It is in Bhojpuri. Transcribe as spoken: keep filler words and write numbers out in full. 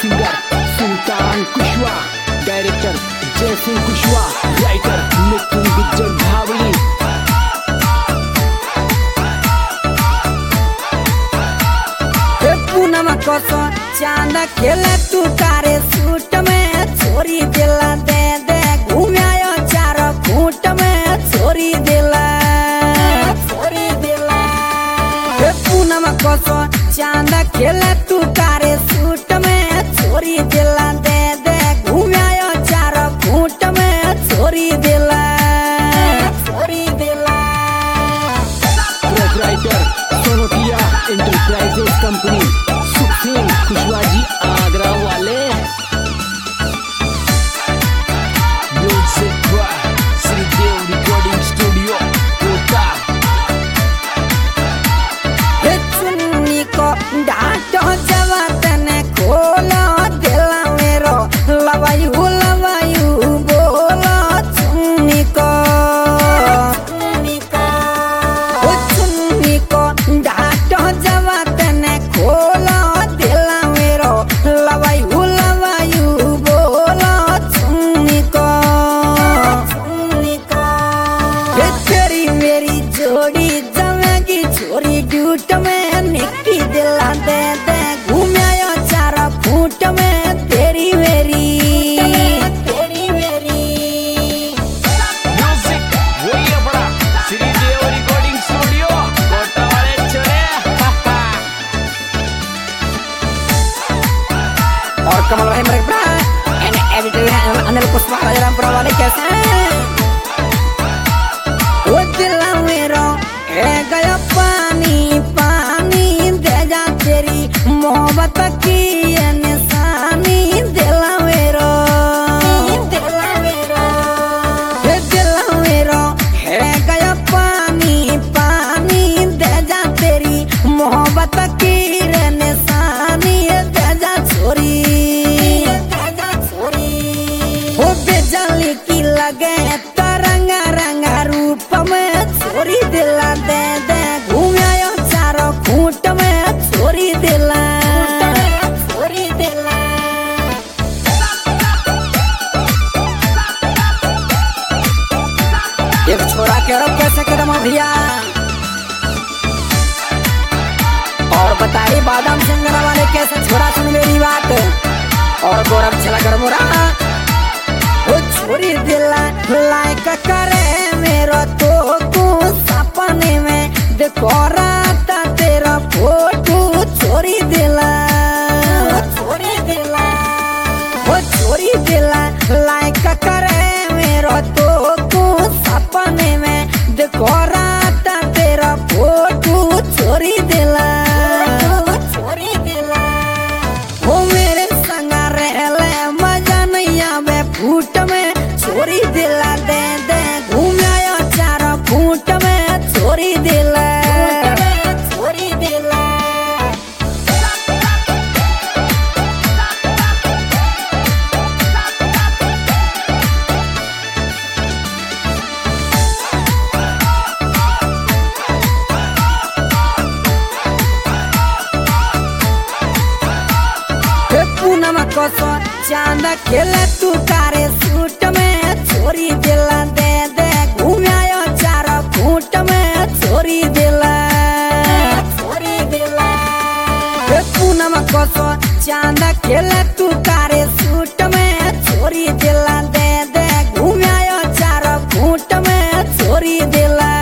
सिंगर सुल्तान कुशवा, डायरेक्टर जय सिंह कुशवा, राइटर मिथुन गुज्जर भावली। पूनम कसो चांद खेले तू कारे सूट में छोरी दिला दे दे घूमायो चार फूट में छोरी दिला छोरी दिला। पूनम कसो चांद खेले तू कारे सूट में छोरी दिला दे दे घूमायो चार फूट में छोरी दिला छोरी दिला। राइटर सोनोटिया एंटरप्राइजेस कंपनी, सुखसिंह कुशवा जी आगरा वाले। Music by Shridev recording studio Kota. हे चुन्नी को डांटो जवा तने खोलो दिला मेरो लवायु लवायु बोलो चुन्नी को चुन्नी को ओ चुन्नी को डांटो जवा तने खोलो दिला मेरो लवायु लवायु बोलो चुन्नी को चुन्नी को। हे तेरी मेरी जोड़ी जमेगी छोरी ड्यूट में निक्की दिला दे दे घूमायो चार फूट में तेरी मेरी तेरी मेरी। म्यूजिक वही अपना श्रीदेव रिकॉर्डिंग स्टूडियो कोटा वाले चले। और कमल भाई मेरे ब्रा एंड एडिटर है अनिल कुशवाहा राजरामपुरा वाले कैसे हैं? वो दिला मेरो है गया पानी पानी दे जा तेरी मोहब्बत की ये निशानी दिला मेरो दिला मेरो ये दिला मेरो है गया पानी पानी दे जा तेरी मोहब्बत की ये निशानी दे जा छोरी दे जा छोरी। वो बेजाली की लगे तरंगा रंगा रूप में छोरी दिला दे दे घूमायो चारों फूट में छोरी दिला छोरी दिला। एक छोरा के रब कैसे कदम भैया और बताई बादाम सिंगरा वाले कैसे छोरा सुन मेरी बात और गौरव छला कर मोरा वो छोरी दिला लाइक करे मेरो तो तू सपने में देखो रात तेरा फोटो छोरी दिला छोरी दिला वो छोरी दिला लाइक करे मेरो तो तू सपने में देखो रात तेरा फोटो छोरी दिला छोरी दिला। वो मेरे संग रहले मजा नहीं आवे फूट में छोरी दिला दे दे घूमायो चार फूट में छोरी दिला छोरी दिला। पूनम कसो चांद खेले तू कारे सूट में छोरी दिला दे दे घूमायो चार फूट में छोरी दिला छोरी दिला। पूनम कसो चांद खेले तू कारे सूट में छोरी दिला दे दे घूमायो चार फूट में छोरी दिला